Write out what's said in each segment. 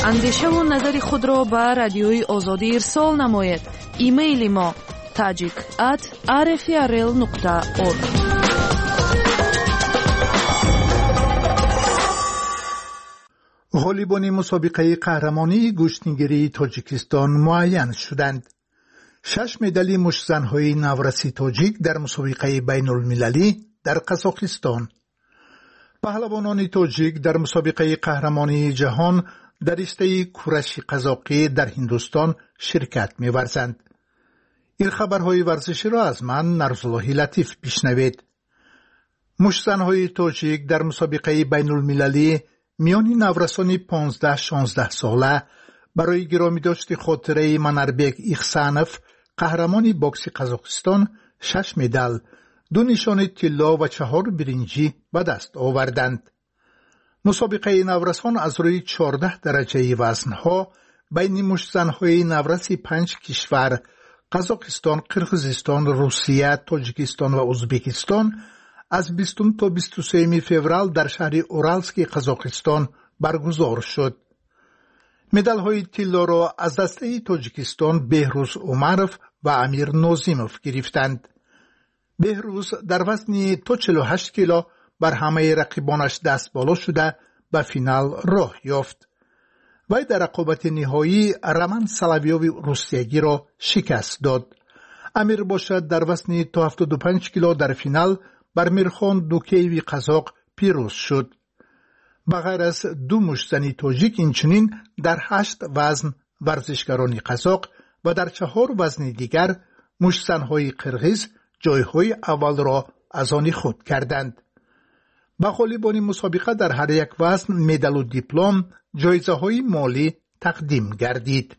اندیشه و نظر خود را به رادیوی آزادی ارسال نمایید. ایمیل ما tajik@rfrl.org. غالیبان مسابقه قهرمانی گشتیگیری تاجیکستان معین شدند. 6 مدال مشت‌زن‌های نورسی تاجیک در مسابقه بین المللی در قزاقستان. پهلوانان تاجیک در مسابقه قهرمانی جهان در رشته کورش قزاقی در هندوستان شرکت می‌ورزند. این خبرهای ورزشی را از من نرزالله لطیف بشنوید. مشت‌زن‌های تاجیک در مسابقه بین المللی میان نورسان 15-16 ساله برای گرامی داشت خاطره منربک ایخسانف قهرمانی باکس قزاقستان 6 مدال، 2 نشان طلا و 4 برنجی به دست آوردند. مسابقه نورسان از روی 14 درجه وزنها بین مشت‌زن‌های نورسی 5 کشور قزاقستان، قرقیزستان، روسیه، تاجیکستان و ازبکستان از 20 تا 23 فوریه در شهر اورالسک قزاقستان برگزار شد. مدال‌های طلا را از دسته تاجیکستان بهروز عمرов و امیر نازیمov گرفتند. بهروز در وزن تا 48 کیلو بر همه رقیبانش دست بالا شده به فینال راه یافت. وی در رقابت نهایی رمن سلاویوف روسیگی را شکست داد. امیر باشد در وزن تا 75 کیلو در فینال بر میرخان دوکیوی قزاق پیروز شد. بغیر از 2 مشت‌زنی تاجیک اینچنین در 8 وزن ورزشکاران قزاق و در 4 وزن دیگر مشت‌زن‌های قرغیز جایهای اول را از آن خود کردند. به غالیبان مسابقه در هر یک وزن مدال و دیپلم، جایزه‌های مالی تقدیم گردید.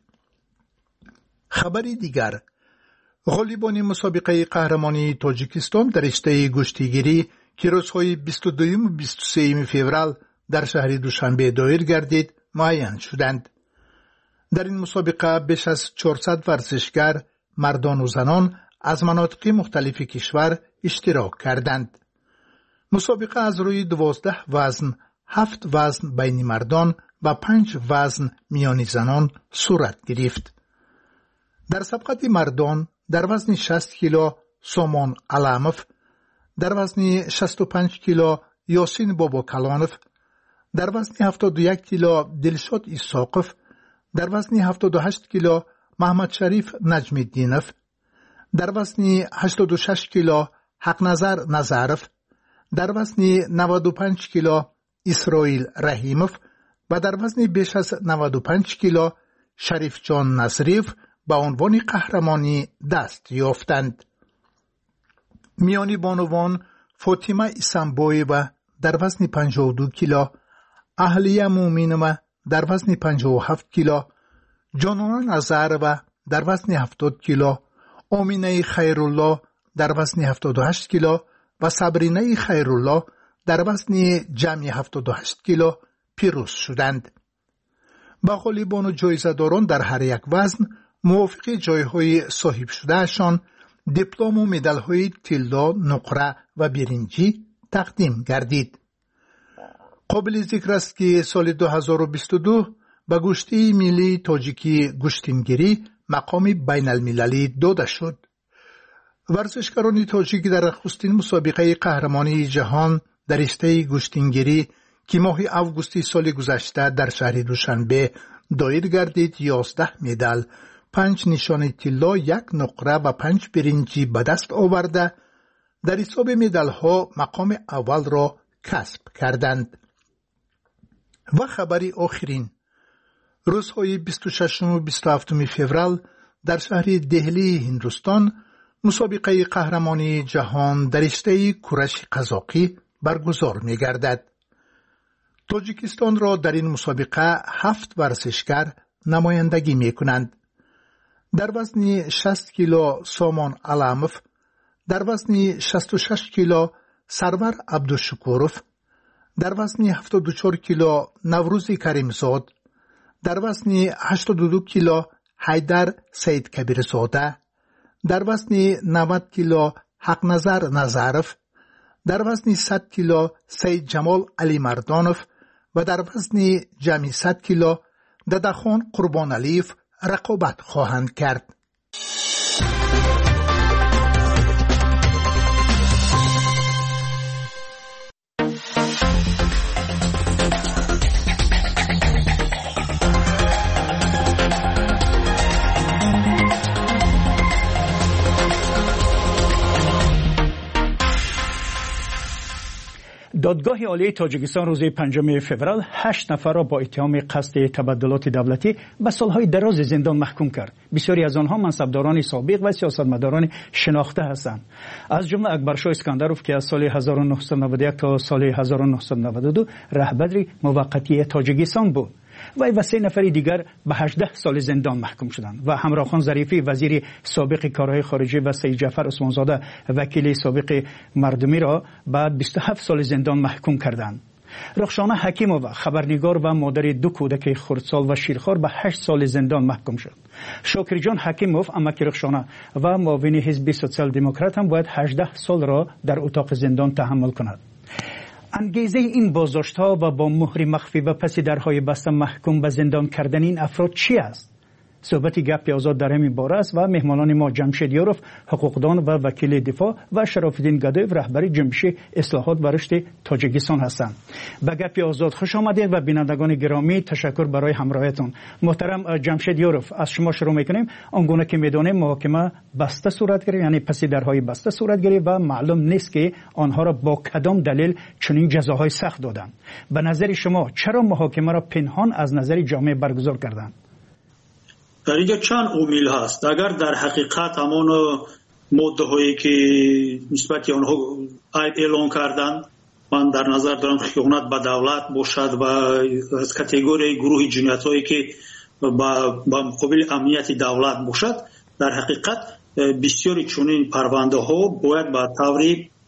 خبری دیگر، غالیبان مسابقه قهرمانی تاجیکستان در رشته گشتیگیری که روزهای 22 و 23 فوریه در شهر دوشنبه دایر گردید معین شدند. در این مسابقه بیش از 400 ورزشکار مردان و زنان از مناطق مختلف کشور اشتراک کردند. مسابقه از روی 12 وزن، 7 وزن بین مردان و 5 وزن میان زنان صورت گرفت. در سبقت مردان در وزن 60 کیلو سامان علامov، در وزن 65 کیلو یاسین بابا کلانov، در وزن 71 کیلو دلشاد ایساقov، در وزن 78 کیلو محمد شریف نجمی‌الدینov، در وزن 86 کیلو حقنظر نظرov، در وزن 95 کیلو اسرائیل رحیمov و در وزن بیش از 95 کیلو شریف جان نصریف به عنوان قهرمانی دست یافتند. میانی بانوان فاطمه اسنبویeva در وزن 52 کیلو، اهلیه مومینova در وزن 57 کیلو، جانانه نظرova در وزن 70 کیلو، آمینه خیرالله در وزن 78 کیلو و صبرینه خیرالله در وزن جمع 78 کیلو پیروز شدند. به غالیبان و جایزه‌داران در هر یک وزن موافق جایهای صاحب شدهشان دیپلم و مدال‌های طلا، نقره و برنجی تقدیم گردید. قابل ذکر است که سال 2022 به گشتی ملی تاجیکی گشتینگیری مقام بین المللی داده شد. ورزشکاران تاجیک در نخستین مسابقه قهرمانی جهان در رشته گشتینگیری که ماه اوگوست سال گذشته در شهر دوشنبه دایر گردید 11 مدال، 5 نشان طلا، 1 نقره و 5 برنجی به دست آورده در حساب مدال ها مقام اول را کسب کردند. و خبری آخرین، روزهای 26 و 27 فوریه در شهر دهلی هندوستان مسابقه قهرمانی جهان در رشته کورش قزاقی برگزار می گردد. تاجیکستان را در این مسابقه 7 ورزشکار نمایندگی می کنند. در وزن 60 کیلو سامان علامov، در وزن 66 کیلو سرور عبدالشکورov، در وزن 74 کیلو نوروز کریمزاد، در وزن 82 کیلو حیدر سید کبیرزاده، در وزن 90 کیلو حقنظر نظرov، در وزن 100 کیلو سید جمال علی مردانov و در وزن جمعی 100 کیلو ددخان قربان علیف رقابت خواهند کرد. دادگاه عالی تاجیکستان روز 5 فوریه 8 نفر را با اتهام قصد تبدلات دولتی به سالهای دراز زندان محکوم کرد. بسیاری از آنها منصبداران سابق و سیاستمداران شناخته هستند. از جمله اکبرشاه اسکندروف که از سال 1991 تا سال 1992 رهبر موقتی تاجیکستان بود. و 3 نفر دیگر به 18 سال زندان محکوم شدند و همراهخان ظریفی وزیر سابق کارهای خارجه و سید جعفر عثمانزاده وکیل سابق مردمی را بعد 27 سال زندان محکوم کردند. رخشانه حکیمووا خبرنگار و مادر 2 کودک خردسال و شیرخوار به 8 سال زندان محکوم شد. شاکر جان حکیموف امک رخشانه و معاون حزب سوسیال دموکرات هم باید 18 سال را در اتاق زندان تحمل کند. انگیزه این بازداشت‌ها و با مهر مخفی و پس درهای بسته محکوم به زندان کردن این افراد چی است؟ صحبت گپ آزاد در همین باره است و مهمانان ما جمشید یاروف حقوقدان و وکیل دفاع و شراف‌الدین گدایف رهبر جنبش اصلاحات و رشد تاجیکستان هستند. به گپ آزاد خوش آمدید و بینندگان گرامی تشکر برای همراهیتون. محترم جمشید یاروف، از شما شروع می‌کنیم. آنگونه که می‌دانیم محاکمه بسته صورت گرفت، یعنی پس درهای بسته صورت گرفت و معلوم نیست که آنها را با کدام دلیل چنین جزاهای سخت دادند. به نظر شما چرا محاکمه را پنهان از نظر جامعه برگزار کردند؟ در اینجا چند عامل هست. اگر در حقیقت همان ماده هایی که نسبت آنها عیب اعلان کردند، من در نظر دارم خیانت به دولت باشد و از کاتگوری گروه جنایت هایی که با مقابل امنیت دولت باشد، در حقیقت بسیاری چنین پرونده ها باید به طور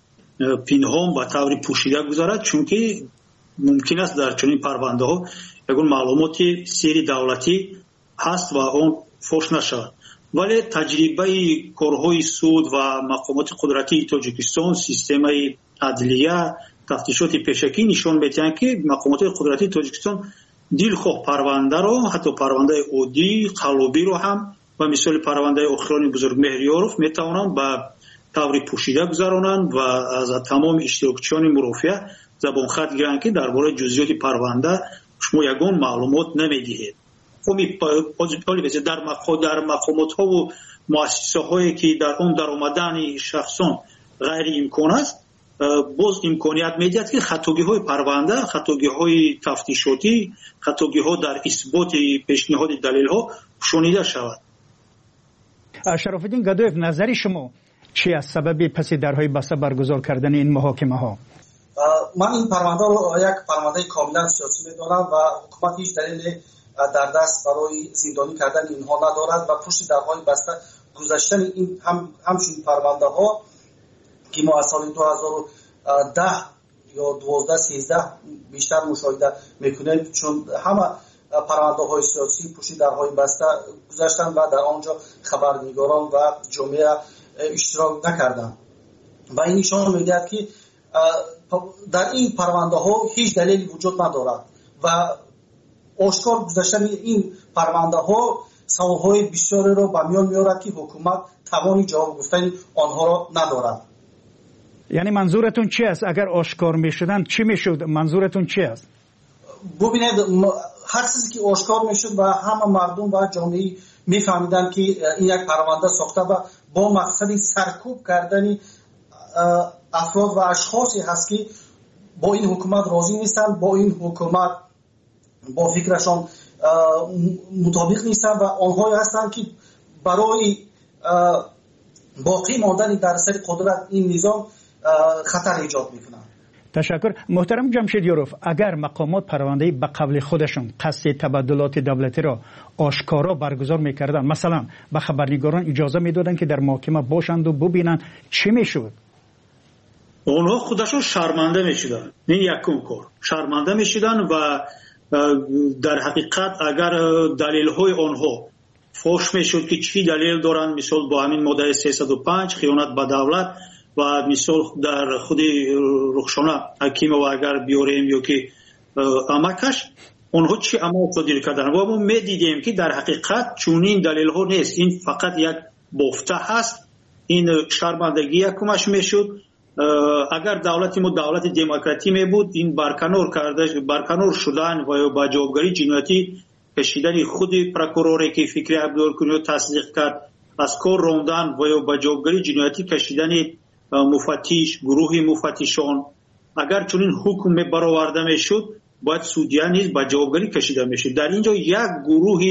پنهان و طور پوشیده گذارد، چون که ممکن است در چنین پرونده ها یگان معلومات سری دولتی هست و اون فوش نشود. ولی تجربه کارهای سود و مقامات قدرتی تاجیکستان، سیستم عدلیه، تفتیشات پیشکی نشان می‌دهند که مقامات قدرتی تاجیکستان دلخواه پرونده را، حتی پرونده عادی قلابی رو هم و مثال پرونده اخران بزرگ مهریاروف میتوانند به طور پوشیده گذرانند و از تمام اشتراکچیان مرافعه زبان خط گیرند که درباره جزئیات پرونده شما یگان معلومات نمیدهید. در مقامات ها و مؤسسه هایی که در اون در آمدن شخصان غیر امکان است، باز امکانیت میدهد که خطاگی های پرونده، خطاگی های تفتیشاتی، خطاگی ها در اثبات پیشنهاد دلیل ها شنیده شود. شراف‌الدین گدایف، نظر شما چی از سبب پس درهای بسته برگزار کردن این محاکمه ها؟ من این پرونده رو یک پرونده کاملا سیاسی میدانم و حکومت هیچ دلیل در دست برای زندانی کردن اینها ندارد و پشت درهای بسته گذاشتن این همچنین پرونده ها که ما از سال 2010 یا 12-13 بیشتر مشاهده میکنیم، چون همه پرونده های سیاسی پشت درهای بسته گذاشتن و در آنجا خبرنگاران و جامعه اشتراک نکردند و این نشان میدهد که در این پرونده ها هیچ دلیلی وجود ندارد و آشکار گذاشتن این پرونده ها سوالهای بسیاری را به میان میارد که حکومت توانی جواب گفتن آنها را ندارد. یعنی منظورتون چی است؟ اگر آشکار میشدن چی میشد؟ منظورتون چی است؟ ببینید، هر چیزی که آشکار میشد و همه مردم و جامعه میفهمیدن که این یک پرونده ساخته و با مقصد سرکوب کردن افراد و اشخاصی هست که با این حکومت راضی نیستن، با این حکومت با فکرشان مطابق نیستن و آنهایی هستند که برای باقی ماندن در سر قدرت این نظام خطر ایجاد میکنند. تشکر. محترم جمشید یاروف، اگر مقامات پرونده به قبل خودشون قصد تبدلات دولتی را آشکارا برگزار میکردن، مثلا به خبرنگاران اجازه میدادن که در محاکمه باشند و ببینن، چی میشد؟ اونها خودشون شرمنده میشدن. این یکم کار شرمنده میشدن و در حقیقت اگر دلیل های آنها فوش میشد که چی دلیل دارن، مثال با همین ماده 305 خیانت به دولت و مثال در خود رخشانه حکیم و اگر بیاریم یا که امکش اونها چی عمل صادر کردن و ما میدیدیم که در حقیقت چونین دلیل ها نیست. این فقط یک بافته هست. این شرمندگی یکمش میشد. اگر دولتی ما دولت دموکراتی می بود این برکنار شدن و با جوابگری جنایتی کشیدن خود پروکوروری که فکری عبدالکنی تصدیق کرد از کار راندن و با جوابگری جنایتی کشیدن مفتش گروه مفتشان اگر چنین حکم برآورده میشد باید سودیا نیز با جوابگری کشیده میشد. در اینجا یک گروه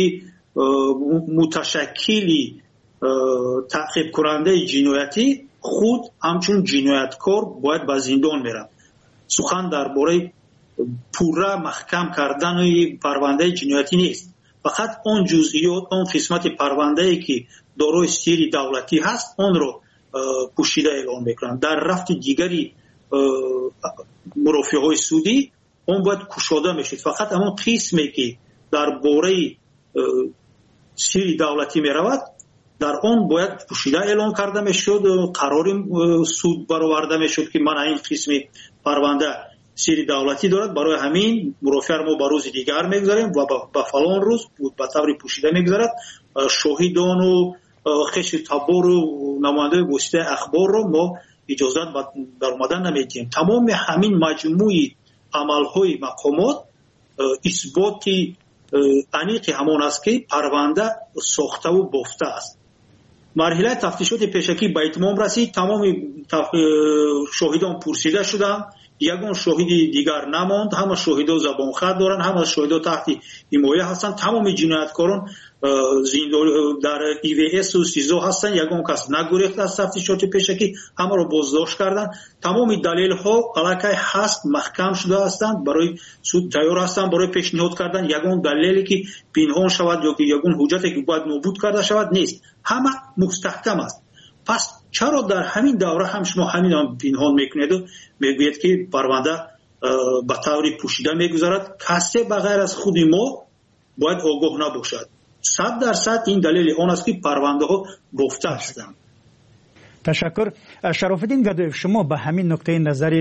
متشکلی تعقیب کننده جنایتی خود همچون جنایتکار باید به زندان میره. سخن درباره پورا محکم کردن پرونده جنایتی نیست. فقط اون جزئیات اون قسمت پرونده ای که دارای سری دولتی هست اون رو پوشیده اعلام میکنن. در رفت دیگری مرافعه های سودی اون باید کشاده میشه. فقط همون قسمی که درباره سری دولتی میرود در اون باید پوشیده اعلام کرده میشد. قرار سود برآورده میشد که من این قسم پرونده سری دولتی دارد برای همین مرافعه ما به روز دیگر میگذاریم و به فلان روز به طور پوشیده میگذارد. شاهدان و خش تبار و نماینده واسطه اخبار رو ما اجازه در اومدن نمیدیم. تمام همین مجموعی عملهای مقامات اثباتی انیق همان است که پرونده ساخته و بافته است. مرحله تفتیشات پیشکی به اتمام رسید. تمام شاهدان پرسیده شدند. یگان شاهدی دیگر نماند. همه شاهدا زبان خط دارند. همه شاهدا تحت حمایه هستند. تمام جنایتکاران در EVS و سیزو هستند. یگان کس نگریخت از تفتیشات پیشکی. همه را بازداشت کردند. تمام دلیل ها علاقه هست محکم شده هستند. برای سود تیار هستند برای پیشنهاد کردن یگان دلیلی که پنهان شود یا که یگان حجتی که باید نابود کرده شود نیست. همه مستحکم است. پس چرا در همین دوره هم شما همین هم پنهان میکنید و میگوید که پرونده به طور پوشیده میگذارد؟ کسی بغیر از خود ما باید آگاه نباشد. 100% این دلیل آن است که پرونده ها بافته هستند. تشکر. شرافالدین گدایف، شما به همین نکته نظری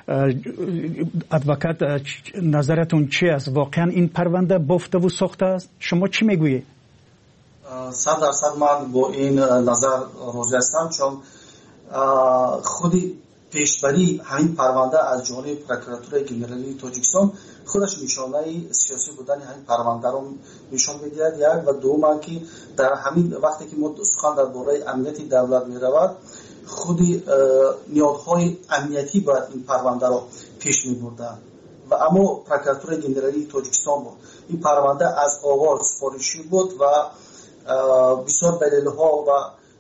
ادوکات نظرتون چی است؟ واقعا این پرونده بافته و ساخته است؟ شما چی میگویید؟ 100% من با این نظر راضی هستم، چون خودی پیشبری همین پرونده از جانب پروکراتور گنرالی تاجیکستان خودش نشانه سیاسی بودن همین پرونده رو نشان می‌دهد. یک و دوم که در همین وقتی که ما سخن درباره امنیت دولت می‌رود خودی نیازهای امنیتی باید این پرونده رو پیش می‌برده و اما پروکراتور گنرالی تاجیکستان بود. این پرونده از آغاز سفارشی بود و بسیار دلیل‌ها و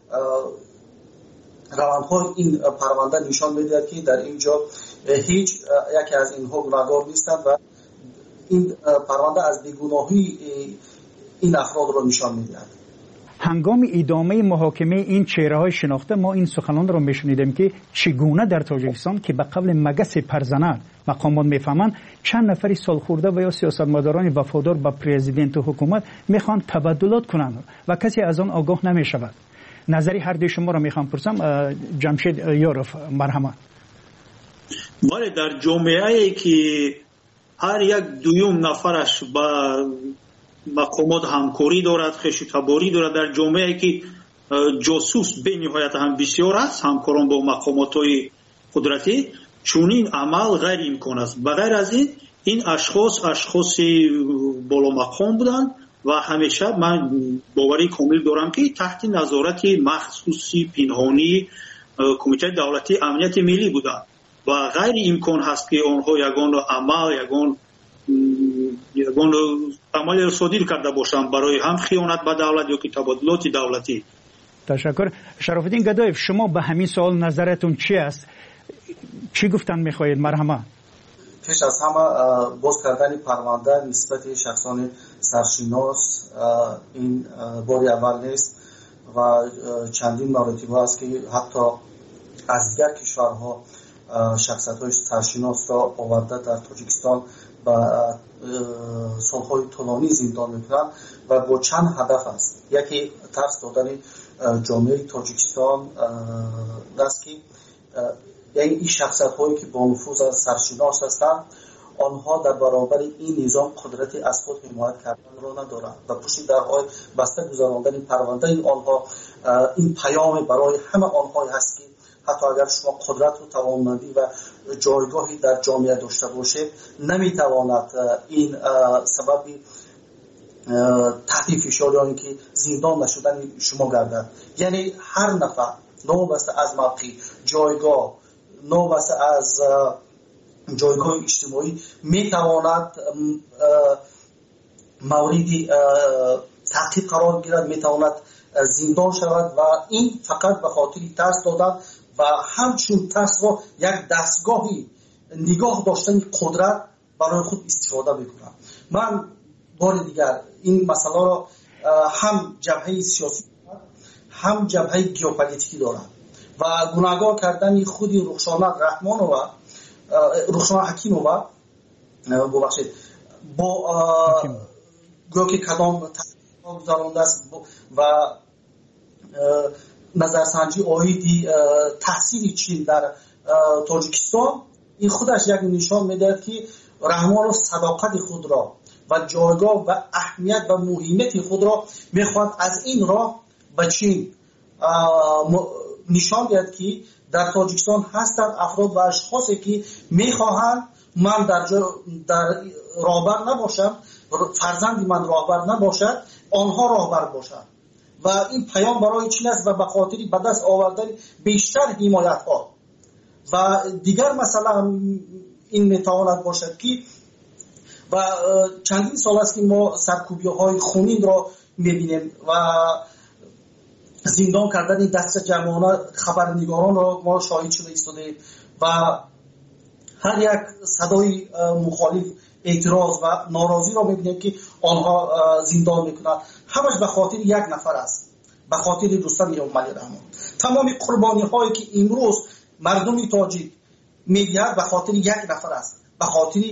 روندهای این پرونده نشان می‌دهد که در اینجا هیچ یکی از اینها گناهکار نیستند و این پرونده از بیگناهی این افراد را نشان می‌دهد. هنگام ادامه محاکمه این چهره‌های شناخته ما این سخنان را می‌شنیدیم که چگونه در تاجیکستان که به قبل مگس پرزنر مقامات می‌فهمند چند نفری سالخورده و یا سیاستمداران وفادار به پرزیدنت و حکومت می‌خوان تبادلات کنند و کسی از آن آگاه نمی‌شود. نظری هر دوی شما را می‌خوام پرسم. جمشید یاروف، مرحمت. ولی در جامعه‌ای که هر یک دویم نفرش با مقامات همکاری دارد، خشتباری دارد، در جامعه‌ای که جاسوس به نهایت هم بسیار است، همکاران با مقامات‌های قدرتی، چونین عمل غیر امکان است. بغیر از این اشخاص بالا مقام بودند و همیشه من باوری کامل دارم که تحت نظارت مخصوصی پنهانی کمیته دولتی امنیت ملی بودند و غیر امکان هست که آنها یگان عمل را صادر کرده باشند برای هم خیانت به دولت یا که تبادلات دولتی. تشکر. شرافالدین گدایف، شما به همین سوال نظرتون چی است؟ چی گفتن میخواهید؟ مرحمت. پیش از همه باز کردن پرونده نسبت شخصان سرشناس این باری اول نیست و چندین مراتب است که حتی از دیگر کشورها شخصیت‌های سرشناس را آورده در تاجیکستان و سالهای طولانی زندان میکنند و با چند هدف است. یکی ترس دادن جامعه تاجیکستان است که یعنی این شخصیت هایی که با نفوذ سرشناس هستند آنها در برابر این نظام قدرتی از خود حمایت کردن را ندارند و پشت درهای بسته گذراندن این پرونده آنها این پیام برای همه آنها هست که حتی اگر شما قدرت و توانمندی و جایگاهی در جامعه داشته باشید نمیتواند این سبب تحت فشار یا اینکه زندان نشدن شما گردد. یعنی هر نفر نوبسته از موقع جایگاه نوبسته از جایگاه اجتماعی میتواند موردی تعقیب قرار گیرد، میتواند زندان شود و این فقط به خاطر ترس دادن و همچون ترس را یک دستگاهی نگاه داشتن قدرت برای خود استفاده میکنم. من بار دیگر این مسئله را هم جبهه سیاسی هم جبهه ژئوپلیتیکی دارم و گناهکار کردن خود رخشانه رحمانووا رخشانه حکیمووا ببخشید با گویا که کدام گذرانده است و نظرسنجی آیدی تحصیل چین در تاجیکستان این خودش یک نشان میدهد که رحمانوف صداقت خود را و جایگاه و اهمیت و مهمیت خود را میخواد از این راه به چین نشان دهد که در تاجیکستان هستند افراد و اشخاصی که میخواهند من در راهبر نباشم، فرزند من راهبر نباشد، آنها راهبر باشند و این پیام برای چین است و به خاطر به دست آوردن بیشتر حمایت ها و دیگر مسئله این میتواند باشد که و چندین سال است که ما سرکوبی های خونین را میبینیم و زندان کردن دست جمعانه خبرنگاران را ما شاهد شده ایستادیم و هر یک صدای مخالف اعتراض و ناراضی را میبینیم که آنها زندان میکنند. همش به خاطر یک نفر است، به خاطر رستم اموملی رحمان. تمام قربانی هایی که امروز مردم تاجیک میدهد به خاطر یک نفر است، به خاطر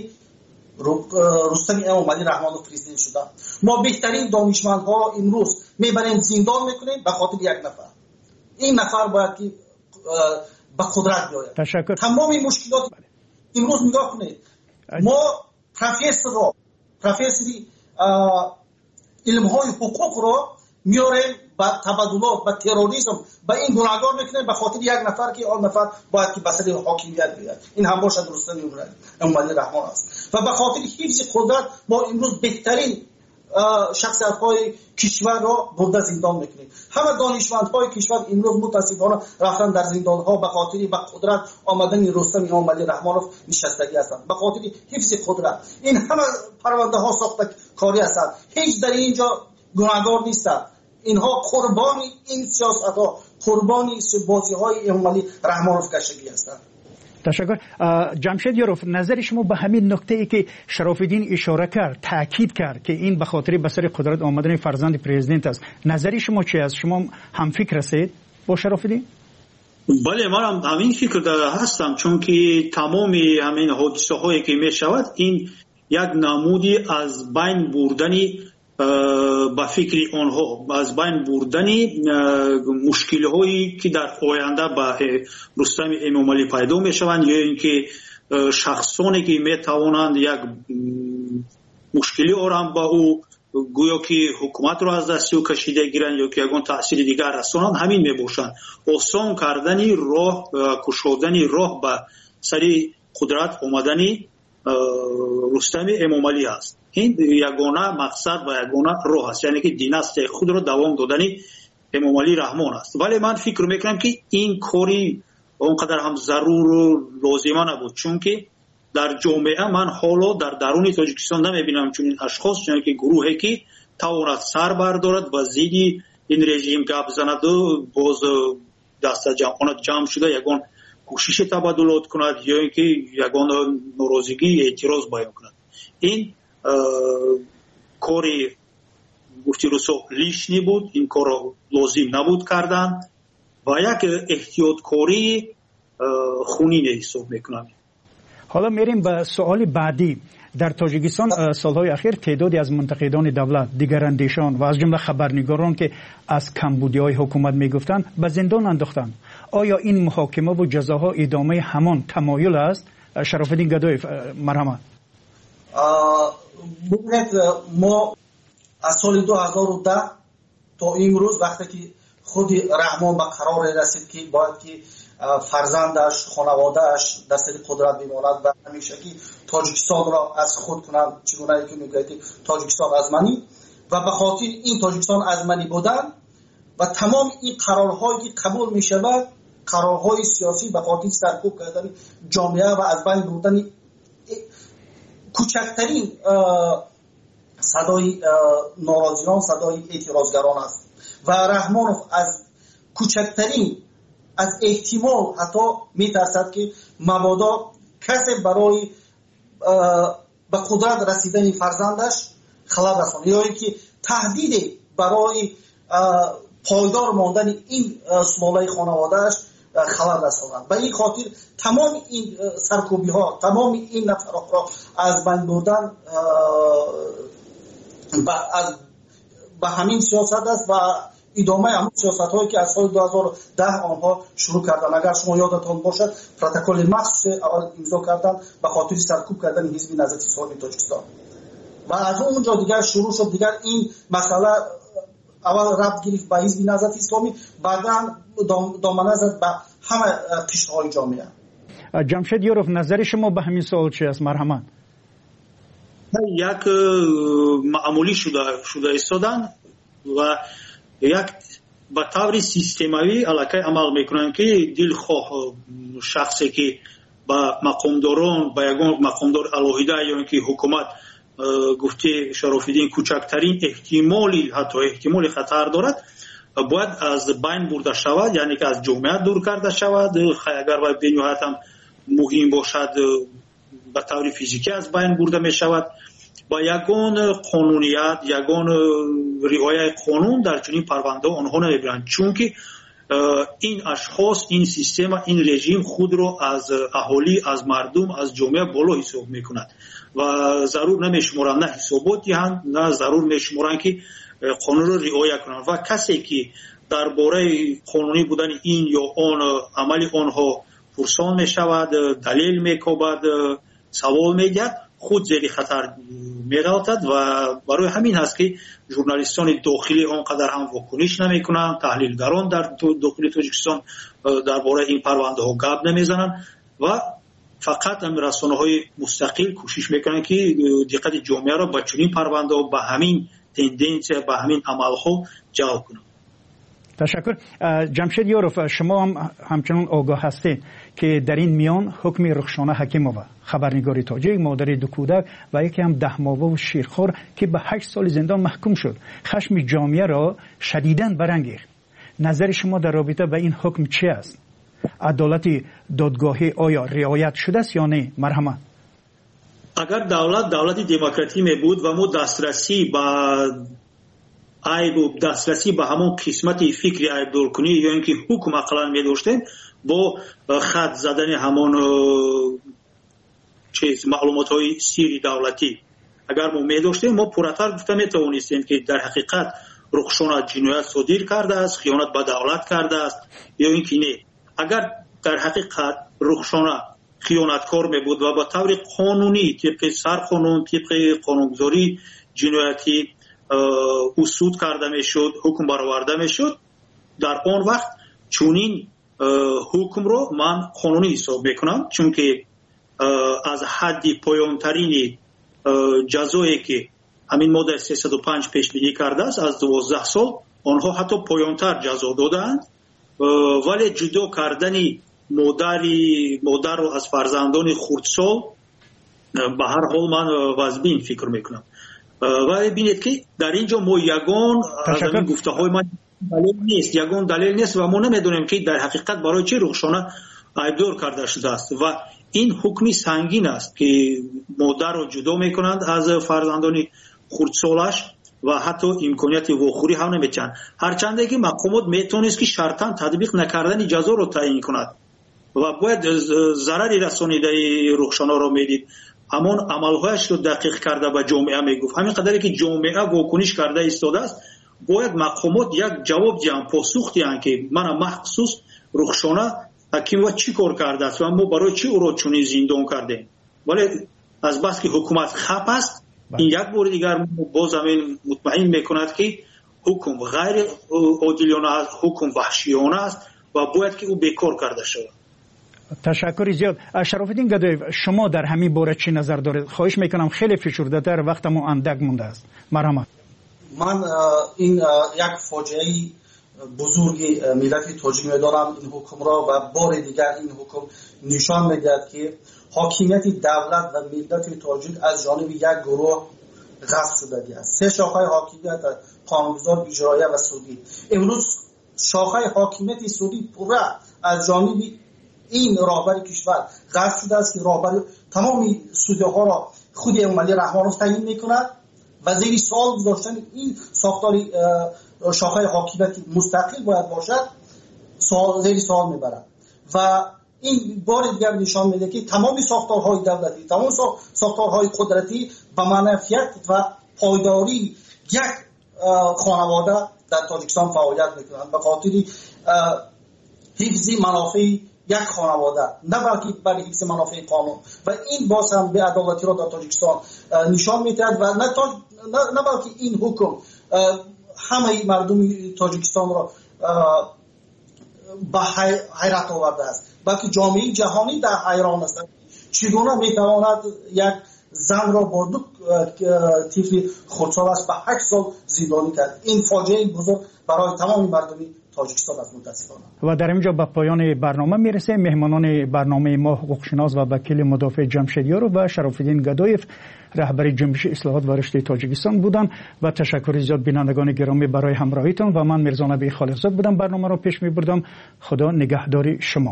رستم اموملی رحمانوف پرزیدنت شده. ما بهترین دانشمندها را امروز میبریم زندان میکنیم به خاطر یک نفر. این نفر باید که به قدرت بیاید. تشکر. تمام مشکلات امروز نگاه کنید، ما پروفسوری علم‌های حقوق را میاریم با تبادلات با تروریسم با این گناهکار میکنه به خاطر یک نفر که آن نفر باید که بسر حاکمیت بیاد. این هم باشد رستم اموملی رحمان است و به خاطر حفظ قدرت ما امروز بهترین شخصیت‌های کشور را برده زندان میکنیم. همه دانشمندهای کشور امروز متاسفانه رفتن در زندان‌ها به خاطر به قدرت آمدن رستم اموملی رحمانوف نشستگی هستند، به خاطر حفظ قدرت. این همه پرونده ها ساخته کاری هستند، هیچ در اینجا گناهکار نیستند. اینها قربانی این سیاست‌ها، قربانی بازی‌های اموملی رحمانوف کشیده هستند. تشکر. جمشید یاروف، نظر شما به همین نکته ای که شراف‌الدین اشاره کرد، تاکید کرد که این به خاطر به سر قدرت آمدن فرزند پرزیدنت است، نظر شما چی است؟ شما هم فکر هستید با شراف‌الدین؟ بله، من هم همین فکر هستم، چون که تمام همین حادثه هایی که می شود این یک نمودی از بین بردنی با فکر آنها، از بین بردنی مشکل هایی که در آینده با رستم اموملی پیدا می شوند یا اینکه شخصانی که می توانند یک مشکلی آرام با او گویا که حکومت را از دست او کشیده گیرند یا که یگان تأثیر دیگر رسانند، همین می باشند. آسان کردنی راه، کشودنی راه به سری قدرت آمدنی رستم اموملی است. این یگانه مقصد و یگانه راه است، یعنی که دیناستی خود را دوام دادنی اموملی رحمان است. ولی من فکر میکنم که این کاری اونقدر هم ضرور و لازمه نبود، چون که در جامعه من حالا در درون تاجیکستان نمیبینم چون این اشخاص، چون که گروهی که تواند سر بردارد و زیدی این رژیم گپ زند و باز دست جمع شده یگان کوشش تبادلات کند یا اینکه یگان ناراضگی اعتراض بیان کند. این کاری گفتی رسو لیشنی بود، این کار لازم نبود کردن و یک احتیاط کاری خونین حساب میکنم. حالا میریم به سوال بعدی. در تاجیکستان سالهای اخیر تعدادی از منتقدان دولت، دیگراندیشان و از جمله خبرنگاران که از کمبودی‌های حکومت میگفتند به زندان انداختند. آیا این محاکمه و جزاها ادامه همان تمایل است؟ شراف‌الدین گدایف، مرحمت. ببینید ما از سال 2010 تا امروز وقتی که خود رحمان به قرار رسید که باید که فرزندش خانوادهش در سر قدرت بماند و همیشه که تاجیکستان را از خود کنند، چگونه که میگوید تاجیکستان ازمنی و به خاطر این تاجیکستان ازمنی بودن و تمام این قرارهایی که قبول می شود، قرارهای سیاسی به خاطر سرکوب کردن جامعه و از بین بردن کوچکترین صدای ناراضیان، صدای اعتراضگران است و رحمانوف از کوچکترین از احتمال حتی میترسد که مبادا کسی برای به قدرت رسیدن فرزندش خلل رساند یا اینکه تهدید برای پایدار ماندن این سلاله خانوادهش خلل رساند. به این خاطر تمام این سرکوبی ها، تمام این نفرات را از بین بردن به همین سیاست است و ادامه همون سیاست هایی که از سال 2010 آنها شروع کردن. اگر شما یادتان باشد پروتکل مخصوص اول امضا کردن به خاطر سرکوب کردن حزب نهضت اسلامی تاجیکستان و از اونجا دیگر شروع شد. دیگر این مسئله اول ربط گرفت به حزب نهضت اسلامی، بعدا دامنه زد به همه قشرهای جامعه. جمشید یوروف، نظر شما به همین سوال چی است؟ مرحمت. یک معمولی شده ایستادن و یک به طور سیستمایی علاقه عمل میکنن که دلخواه شخصی که با مقامداران با یگان مقامدار الهیده یا اینکه حکومت گفته شرافیدین کوچکترین احتمالی حتی احتمال خطر دارد باید از بین برده شود، یعنی که از جامعه دور کرده شود. اگر باید بنیهایت هم مهم باشد به طور فیزیکی از بین برده می شود. با یگان قانونیت، یگان رعایت قانون در چنین پرونده آنها نمیبرند، چون که این اشخاص، این سیستم، این رژیم خود را از اهالی، از مردم، از جامعه بالا حساب میکند و ضرور نمیشمارند نه حسابات دهند نه ضرور میشمارند که قانون را رعایت کنند و کسی که درباره قانونی بودن این یا آن عمل آنها پرسان میشود، دلیل میکوبد، سوال میگرد، خود زیر خطر می‌افتد و برای همین هست که ژورنالیستان داخلی آنقدر هم واکنش نمی‌کنند، تحلیلگران در داخل تاجیکستان درباره این پرونده ها گپ نمیزنند و فقط رسانه‌های مستقل کوشش میکنند که دقت جامعه را به چنین پرونده ها، به همین تندنس، به همین عمل‌ها جلب کنند. تشکر. جمشید یوروف، شما هم همچنان آگاه هستید که در این میان حکم رخشانه حکیمووا، خبرنگاری تاجیک، مادر دو کودک و یکی هم 10 ماهه و شیرخوار که به 8 سال زندان محکوم شد، خشم جامعه را شدیداً برانگیخت. نظر شما در رابطه با این حکم چی است؟ عدالت دادگاهی آیا رعایت شده است یا نه؟ مرحمت. اگر دولت دموکراتی می بود و ما دسترسی به دسترسی به همون قسمت فکری عیبدار کنی یا اینکه حکم اقلا می داشتیم با خط زدن همون معلومات های سیری دولتی اگر ما می داشتیم، ما پرتر گفته می توانستیم که در حقیقت رخشانه جنایت صادر کرده است، خیانت به دولت کرده است یا اینکه نه. اگر در حقیقت رخشانه خیانتکار می بود و با طور قانونی طبق سرقانون، طبق قانونگذاری جنایتی اصول کرده می شد، حکم برآورده می شد، در آن وقت چونین حکم رو من قانونی حساب میکنم، چون که از حد پایانترین جزایی که همین ماده 305 پیش بینی کرده است از 12 سال، آنها حتی پایانتر جزا دادند، ولی جدا کردن مادر رو از فرزندان خردسال به هر حال من واجبین فکر میکنم. ولی ببینید که در اینجا ما یگان از این گفته های من دلیل نیست و ما نمیدونیم که در حقیقت برای چه رخشانه عیبدار کرده شده است و این حکمی سنگین است که مادر رو جدا میکنند از فرزندان خردسالش و حتی امکانیت واخوری هم نمیتونند، هرچند که مقامات میتونست که شرطاً تطبیق نکردن جزا رو تعیین کند و باید ضرری رسانیده رخشانه رو میدید، همون عملهایش رو دقیق کرده به جامعه میگفت. همین قدری که جامعه واکنش کرده ایستاده است، باید مقامات یک جواب دیان، پاسخ دیان که من مخصوص رخشانه حکیم و چی کار کرده است و ما برای چی او را چنین زندان کردیم. ولی از بس که حکومت خپ است این یک بار دیگر باز همین مطمئن میکند که حکم غیر عادلانه است، حکم وحشیانه است و باید که او بیکار کرده شود. تشکر زیاد. شرافالدین گدایف، شما در همین باره چی نظر دارید؟ خواهش میکنم خیلی فشرده تر، وقتمو اندک مونده است. مرحمت. من این یک فاجعه بزرگی ملت تاجیک میدارم این حکم را و بار دیگر این حکم نشان میدهد که حاکمیت دولت و ملت تاجیک از جانب یک گروه غصب شده است. سه شاخه حاکمیت قانونگذار، اجرایی و سودی. امروز شاخه حاکمیت سودی پورا از جانب این راهبر کشور غصب شده است که راهبر تمام سودی ها را خود امامعلی رحمانوف تعیین میکند و زیر سوال گذاشتن این ساختار شاخه حاکمیت مستقل باید باشد زیر سوال میبرد و این بار دیگر نشان میده که تمام ساختارهای دولتی، تمام ساختارهای قدرتی به منفعت و پایداری یک خانواده در تاجیکستان فعالیت میکنند به خاطر حفظ منافع یک خانواده، نه بلکه برای حفظ منافع قانون و این باز هم به عدالتی را در تاجیکستان نشان میدهد و نه بلکه این حکم همه مردم تاجیکستان را به حیرت آورده است، بلکه جامعه جهانی در حیران است چگونه میتواند یک زن را با دو طفل خردسال است به 8 سال زندانی کرد. این فاجعه بزرگ برای تمام مردم تاجیکستان است متاسفانه. و در اینجا به پایان برنامه میرسه. مهمانان برنامه ما حقوقشناس و وکیل مدافع جمشیدیارو و شرافالدین گدایف رهبر جنبش اصلاحات و رشد تاجیکستان بودند و تشکر زیاد بینندگان گرامی برای همراهیتان و من میرزا نبی خالقزاد بودم برنامه را پیش میبردم. خدا نگهدار شما.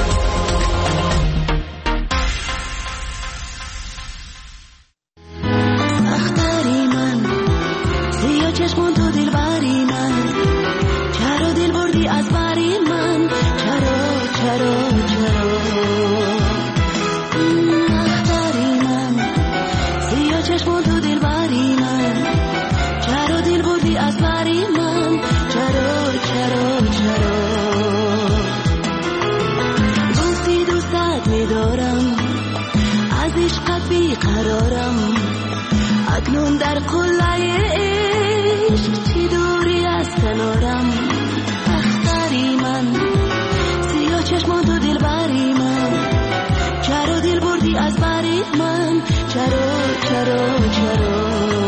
اکنون در قلعه عشق چی دوری از کنارم اختری من سیاه چشمان تو دل بری من چرا دل بردی از بری من چرا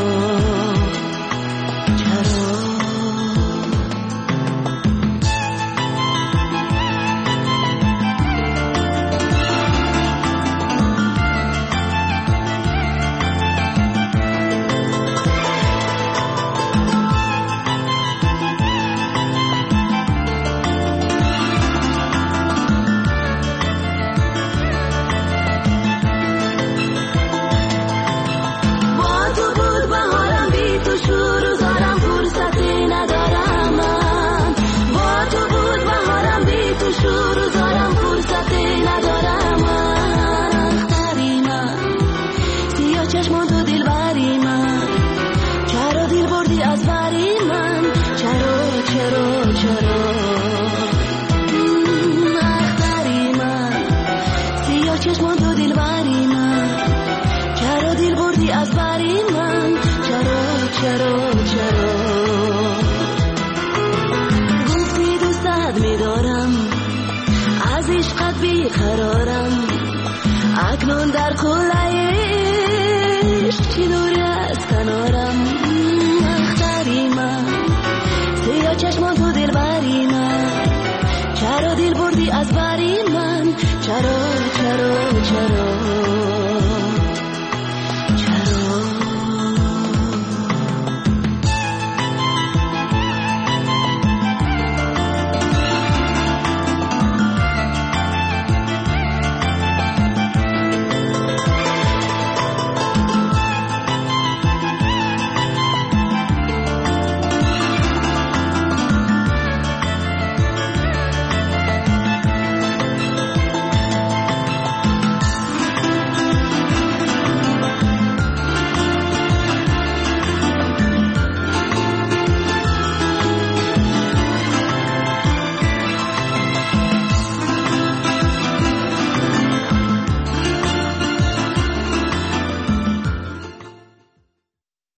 گفتی دوستت میدارم از عشقت بیقرارم اکنون در قلعه